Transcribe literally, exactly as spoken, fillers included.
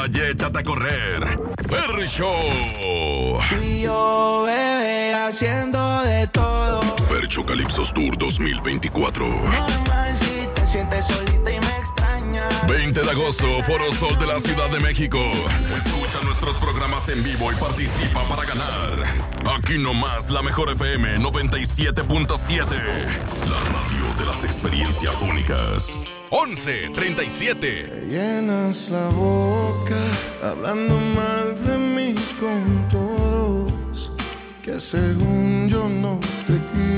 Y échate a correr. Ferry Show. Y yo, bebé, haciendo de todo. Fercho Calipsos Tour dos mil veinticuatro. Normal si te sientes solita y me extrañas. veinte de agosto, Foro Sol de la Ciudad de México. Escucha nuestros programas en vivo y participa para ganar. Aquí nomás, la mejor F M noventa y siete punto siete. La radio de las experiencias únicas. once treinta y siete. Te llenas la boca hablando mal de mí con todos, que según yo no te quiero.